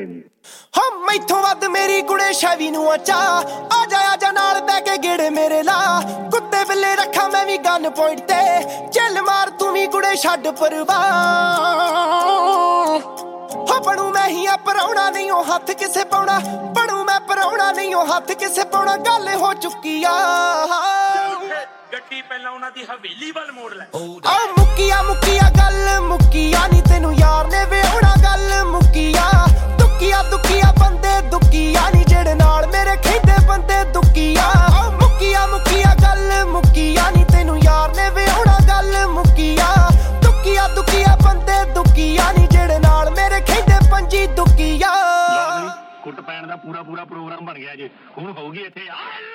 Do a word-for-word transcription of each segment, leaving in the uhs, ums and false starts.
ਹਾਂ ਮੈਥੋਂ ਵੱਧ ਮੇਰੀ ਕੁੜੇ ਸ਼ੈਵੀ ਨੂੰ ਆਚਾ ਆ ਜਾ ਆ ਜਾ ਨਾਲ ਬਹਿ ਕੇ ਗੇੜੇ ਮੇਰੇ ਲਾ ਕੁੱਤੇ ਬਿੱਲੇ ਰੱਖਾਂ ਮੈਂ ਵੀ ਗਨ ਪੁਆਇੰਟ ਤੇ ਚੱਲ ਮਾਰ ਤੂੰ ਵੀ ਕੁੜੇ ਛੱਡ ਪਰਵਾਹ ਹੋ ਬਣੂ ਮੈਂ ਹੀ ਆ ਪਰਾਉਣਾ ਨਹੀਂ ਉਹ ਹੱਥ ਕਿਸੇ ਪਾਉਣਾ ਬਣੂ ਮੈਂ ਪਰਾਉਣਾ ਨਹੀਂ ਉਹ ਹੱਥ ਕਿਸੇ ਪਾਉਣਾ ਗੱਲ ਹੋ ਚੁੱਕੀ ਆ ਗੱਡੀ ਪਹਿਲਾਂ ਉਹਨਾਂ ਦੀ ਹਵੇਲੀ ਵੱਲ ਮੋੜ ਲੈ ਆ ਮੁੱਕੀਆ ਮੁੱਕੀਆ ਗੱਲ ਮੁੱਕੀਆ ਨਹੀਂ ਤੈਨੂੰ ਯਾਰ ਨੇ ਵਿਆਹਣਾ ਗੱਲ ਮੁੱਕੀਆ ਦੁੱਕੀਆ ਦੁੱਕੀਆ ਬੰਦੇ ਦੁੱਕੀਆ ਨਹੀਂ ਜਿਹੜੇ ਨਾਲ ਮੇਰੇ ਖੇਡੇ ਬੰਦੇ ਦੁੱਕੀਆ ਆ ਮੁੱਕੀਆ ਮੁੱਕੀਆ ਗੱਲ ਮੁੱਕੀਆ ਨਹੀਂ ਤੈਨੂੰ ਯਾਰ ਨੇ ਵਿਆਹਣਾ ਗੱਲ ਮੁੱਕੀਆ ਦੁੱਕੀਆ ਦੁੱਕੀਆ ਬੰਦੇ ਦੁੱਕੀਆ ਨਹੀਂ ਜਿਹੜੇ ਨਾਲ ਮੇਰੇ ਖੇਡੇ ਪੰਜੀ ਦੁੱਕੀਆ ਕੁੱਟ ਪੈਣ ਦਾ ਪੂਰਾ ਪੂਰਾ ਪ੍ਰੋਗਰਾਮ ਬਣ ਗਿਆ ਜੇ ਹੁਣ ਹੋਊਗੀ ਇੱਥੇ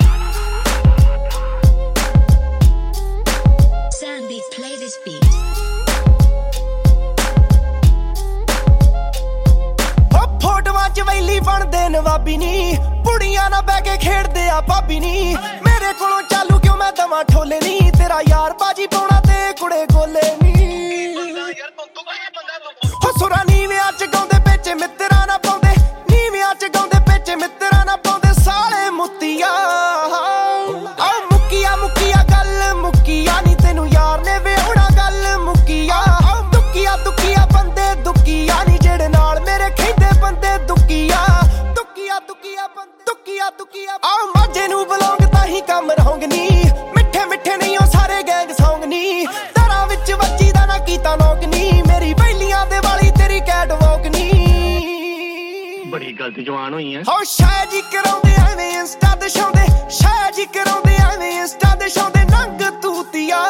Sandy, play this beat. ਹੋ ਫੋਟੋਆਂ ਚ ਵੈਲੀ ਬਣਦੇ ਨਵਾਬੀ ਨੀ ਕੁੜੀਆਂ ਨਾਲ ਬਹਿ ਕੇ ਖੇਡਦੇ ਆ ਭਾਬੀ ਨੀ ਮੇਰੇ ਕੋਲੋਂ ਚਾਲੂ ਕਿਉਂ ਮੈਂ ਦਵਾਂ ਠੋਲੇ ਨੀ ਤੇਰਾ ਯਾਰ ਬਾਜੀ ਪਾਉਣਾ ਤੇ ਕੁੜੇ ਗੋਲੇ ਨੀ ਹੋ ਸੁਰਾ ਨੀਵਿਆਂ ਚ ਗਾਉਂਦੇ ਵਿੱਚ ਮਿੱਤਰਾਂ ਨਾ ਪਾਉਂਦੇ ਨੀਵਿਆਂ ਚ ਗਾਉਂਦੇ ਵਿੱਚ ਮਿੱਤਰਾਂ ਨਾ ਪਾਉਂਦੇ ਸਾਲੇ ਮੁੱਤੀਆਂ ਆ ਮੁੱਕੀਆ ਮੁੱਕੀਆ ਗੱਲ ਮੁੱਕੀਆ ਨੀ ਤੈਨੂੰ ਯਾਰ ਨੇ ਵਿਆਹਣਾ ਗੱਲ ਮੁੱਕੀਆ ਦੁੱਕੀਆ ਦੁੱਕੀਆ ਬੰਦੇ ਦੁੱਕੀਆ ਨੀ ਜਿਹੜੇ ਨਾਲ ਮੇਰੇ ਖੇਡੇ ਬੰਦੇ ਦੁੱਕੀਆ ਦੁੱਕੀਆ ਦੁੱਕੀਆ ਬੰਦੇ ਦੁੱਕੀਆ ਦੁੱਕੀਆ ਆ ਮਾਝੇ ਨੂੰ ਬਲੌਂਗ ਤਾਂ ਹੀ ਕੰਮ ਰਹੋਂਗ ਨੀ ਮਿੱਠੇ ਮਿੱਠੇ ਨਹੀਂ ਉਹ ਸਾਰੇ ਗੈਂਗ ਸੌਂਗ ਨੀ ਦਰਾਂ ਵਿੱਚ ਵੱਜੀ ਦਾ ਨਾ ਕੀਤਾ ਨੋਕ ਨੀ ਮੇਰੀ ਬੈਲੀਆਂ ਦੇ ਵਾਲੀ ਤੇਰੀ ਕੈਟ ਵੌਕ ਨੀ ਬੜੀ ਗਲਤੀ ਜਵਾਨ ਹੋਈ ਐ ਹੋ ਸ਼ਾਇਦ ਹੀ ਕਰਾਉਂਦੇ ਐਵੇਂ ਇੰਸਟਾ ਤੇ ਸ਼ਾਉਂਦੇ ਸ਼ਾਇਦ ਹੀ ਕਰਾਉਂਦੇ ਐਵੇਂ ਇੰਸਟਾ ਤੇ ਸ਼ਾਉਂਦੇ ਨੰਗ ਤੂਤੀਆ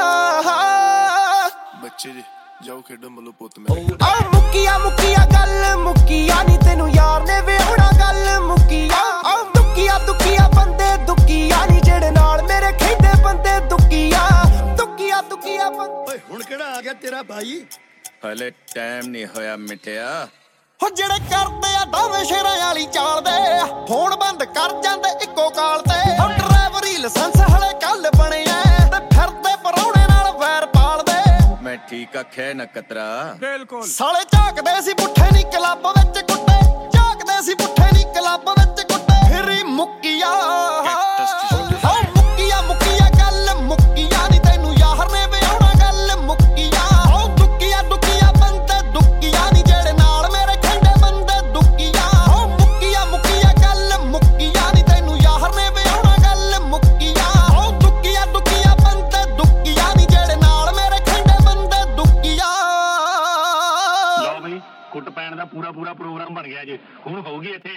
ਬੱਚੇ ਜੀ ਜਾਓ ਖੇਡੋ ਮੱਲੋ ਪੁੱਤ ਮੇਰੇ ਆ ਮੁੱਕੀਆ ਮੁੱਕੀਆ ਗੱਲ ਮੁੱਕੀਆ ਨੀ ਤੈਨੂੰ ਯਾਰ ਨੇ ਵਿਆਹਣਾ ਗੱਲ ਮੁੱਕੀਆ ਆ ਦੁੱਕੀਆ ਦੁੱਕੀਆ ਬੰਦੇ ਦੁੱਕੀਆ ਨੀ ਜਿਹੜੇ ਨਾਲ ਮੇਰੇ ਖੇਡੇ ਬੰਦੇ ਦੁੱਕੀਆ ਦੁੱਕੀਆ ਦੁੱਕੀਆ ਬੰਦੇ ਓਏ ਹੁਣ ਕਿਹੜਾ ਆ ਗਿਆ ਤੇਰਾ ਭਾਈ ਹਲੇ ਟਾਈਮ ਨਹੀਂ ਹੋਇਆ ਮਿੱਠਿਆ ਹੋ ਜਿਹੜੇ ਕਰਦੇ ਆ ਦੋਵੇਂ ਸ਼ੇਰਾਂ ਵਾਲੀ ਚਾਲਦੇ ਫੋਨ ਬੰਦ ਕਰ ਜਾਂਦੇ ਇੱਕੋ ਕਾਲ ਤੇ ਹੋ ਡਰਾਈਵਰੀ ਲਾਇਸੈਂਸ ਹਲੇ ਕੱਲ ਬਣਿਆ ਤੇ ਫਿਰਦੇ ਪਰੌਣੇ ਨਾਲ ਵੈਰ ਪਾਲਦੇ ਮੈਂ ਠੀਕ ਆਖਿਆ ਨਾ ਕਤਰਾ ਬਿਲਕੁਲ ਸਾਲੇ ਝਾਕਦੇ ਸੀ ਪੁੱਠੇ ਨੀ ਕਲੱਬ ਵਿੱਚ ਕੁੱਟੇ ਝਾਕਦੇ ਸੀ ਪੁੱਠੇ ਨੀ ਕਲੱਬ ਵਿੱਚ ਕੁੱਟੇ ਫਿਰ ਮੁੱਕੀਆ ਹੋ ਮੁੱਕੀਆ ਮੁੱਕੀਆ ਗੱਲ ਮੁੱਕੀਆ ਨੀ ਤੈਨੂੰ ਯਾਰ ਨੇ ਵਿਆਹਣਾ ਗੱਲ ਮੁੱਕੀਆ ਹੋ ਦੁੱਕੀਆ ਦੁੱਕੀਆ ਬੰਦੇ ਦੁੱਕੀਆ ਨੀ ਜਿਹੜੇ ਨਾਲ ਮੇਰੇ ਖੰਡੇ ਬੰਦੇ ਦੁੱਕੀਆ ਹੋ ਮੁੱਕੀਆ ਮੁੱਕੀਆ ਗੱਲ ਮੁੱਕੀਆ ਨੀ ਤੈਨੂੰ ਯਾਰ ਨੇ ਵਿਆਹਣਾ ਗੱਲ ਮੁੱਕੀਆ ਹੋ ਦੁੱਕੀਆ ਦੁੱਕੀਆ ਬੰਦੇ ਦੁੱਕੀਆ ਨੀ ਜਿਹੜੇ ਨਾਲ ਮੇਰੇ ਖੰਡੇ ਬੰਦੇ ਦੁੱਕੀਆ ਲਓ ਬਈ ਕੁੱਟ ਪੈਣ ਦਾ ਪੂਰਾ ਪੂਰਾ ਪ੍ਰੋਗਰਾਮ ਬਣ ਗਿਆ ਜੇ ਹੁਣ ਹੋਊਗੀ ਇੱਥੇ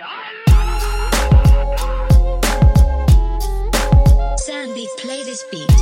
Sandy, play this beat.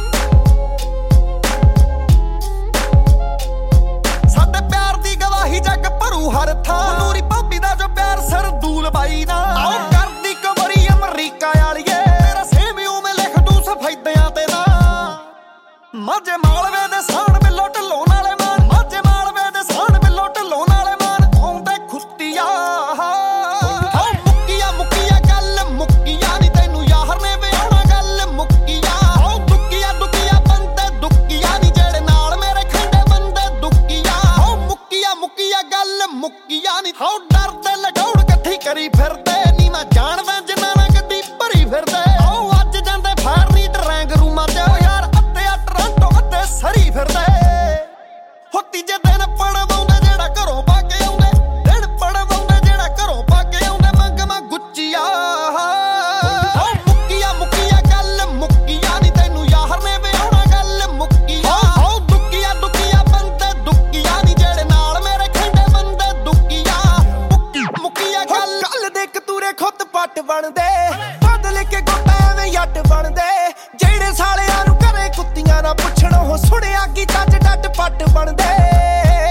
ਸਾਡੇ ਪਿਆਰ ਦੀ ਗਵਾਹੀ ਜੱਗ ਭਰੂ ਹਰ ਥਾਂ ਨੂਰੀ ਭਾਬੀ ਦਾ ਜੋ ਪਿਆਰ ਸਰਦੂਲ ਬਾਈ ਨਾ ਆਓ ਕਰਦੀ ਕਬਰੀ ਅਮਰੀਕਾ ਵਾਲੀਏ ਤੇਰਾ ਸੇਮ ਉਵੇਂ ਲਿਖ ਦੂੰ ਸਫੈਦਿਆਂ ਤੇ ਨਾ ਮਾਝੇ ਮਾਲਵੇ ਦੇ ਸਾਣ ਬਿੱਲੋ ਢਲੋਂ ਨਾਲੇ ਮਾਨ ਮਾਝੇ ਮਾਲਵੇ ਦੇ ਸਾਣ ਬਿੱਲੋ ਢਲੋਂ ਨਾਲੇ ਮਾਨ ਆਉਂਦੇ ਖੁੱਤੀਆ ਹੋ ਮੁੱਕੀਆ ਮੁੱਕੀਆ ਗੱਲ ਮੁੱਕੀਆ ਨੀ ਤੈਨੂੰ ਯਾਰ ਨੇ ਵਿਆਹਣਾ ਗੱਲ ਮੁੱਕੀਆ ਹੋ ਦੁੱਕੀਆ ਦੁੱਕੀਆ ਬੰਦੇ ਦੁੱਕੀਆ ਨੀ ਜਿਹੜੇ ਨਾਲ ਮੇਰੇ ਖੰਡੇ ਬੰਦੇ ਦੁੱਕੀਆ ਹੋ ਮੁੱਕੀਆ ਮੁੱਕੀਆ ਗੱਲ ਮੁੱਕੀਆ ਨੀ ਹੋ ਡਰਦੇ ਲਗਾਉਣ ਇਕੱਠੀ ਕਰੀ ਫਿਰਦੇ ਨੀ ਮੈਂ ਜਾਣਦਾ ਜਿੰਨਾ ਨਾਲ ਗੱਡੀ ਭਰੀ ਫਿਰਦੇ ਹੋ ਅੱਜ ਜਾਂਦੇ ਫਾਇਰ ਨੀ ਡਰੈਂਗ ਰੂਮਾਂ ਚ ਯਾਰ ਅੱਧੇ ਆ ਟੋਰਾਂਟੋ ਅੱਧੇ ਸਰੀ ਫਿਰਦੇ ਹੋ ਤੀਜੇ ਦਿਨ ਪੜਵਾਉਂਦੇ ਜਿਹੜਾ ਘਰੋਂ ਪਾ ਕੇ ਆਉਂਦੇ ਦਿਨ ਪੜਵਾਉਂਦੇ ਜਿਹੜਾ ਘਰੋਂ ਪਾ ਕੇ ਆਉਂਦੇ ਮੰਗਮਾ ਗੁੱਚੀਆ ਹੋ ਮੁੱਕੀਆ ਮੁੱਕੀਆ ਗੱਲ ਮੁੱਕੀਆ ਨੀ ਤੈਨੂੰ ਯਾਰ ਨੇ ਵਿਆਹਣਾ ਗੱਲ ਮੁੱਕੀਆ ਹੋ ਦੁੱਕੀਆ ਦੁੱਕੀਆ ਬੰਦੇ ਦੁੱਕੀਆ ਨੀ ਜਿਹੜੇ ਨਾਲ ਮੇਰੇ ਖੰਡੇ ਬੰਦੇ ਦੁੱਕੀਆ ਮੁੱਕੀ ਮੁੱਕੀਆ ਗੱਲ ਗੱਲ ਦੇ ਕਤੂਰੇ ਖੁੱਤ ਪੱਟ ਬਣਦੇ ਬਦਲ ਕੇ ਗੋਟਾ ਐਵੇਂ ਜੱਟ ਬਣਦੇ ਜਿਹੜੇ ਸਾਲਿਆਂ ਨੂੰ ਘਰੇ ਕੁੱਤੀਆਂ ਨਾ ਪੁੱਛਣੋਂ ਹੋ ਸੁਣਿਆ ਕੀ ਚੱਜ ਡੱਟ ਪੱਟ ਬਣਦੇ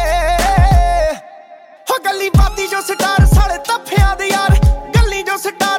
ਹੋ ਗੱਲੀ ਬਾਤੀ ਜੋ ਸਟਾਰ ਸਾਲੇ ਤੱਫਿਆਂ ਦੇ ਯਾਰ ਗੱਲੀ ਜੋ ਸਟਾਰ